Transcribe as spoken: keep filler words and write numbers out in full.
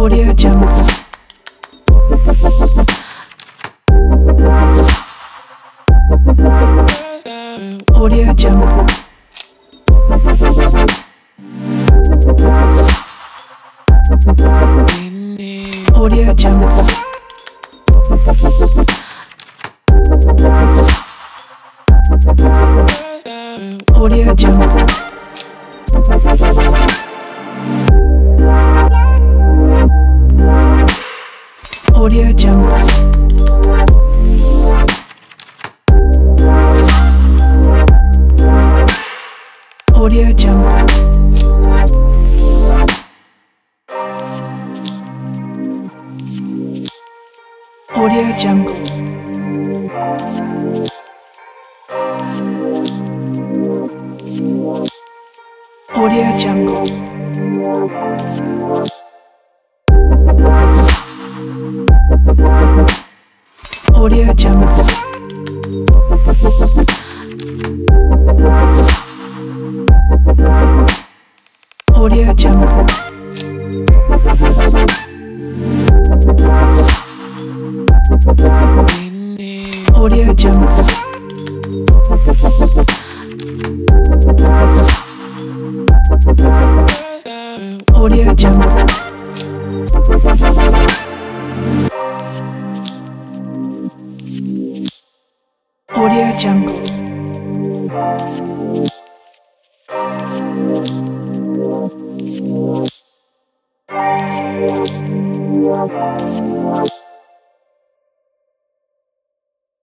Audio Jungle. Audio Jungle. Audio Jungle. Audio Jungle. Audio Jungle. Audio Jungle. Audio Jungle. Audio Jungle. Audio Jungle. Audio Jungle. Audio Jungle. Audio Jungle. Audio Jungle. Audio Jungle.